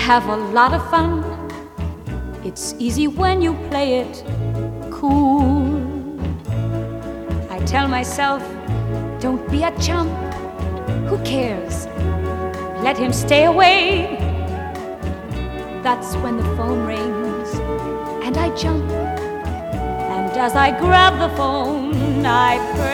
have a lot of fun. It's easy when you play it cool. I tell myself, don't be a chump. Who cares? Let him stay away. That's when the phone rings and I jump. And as I grab the phone, I pray.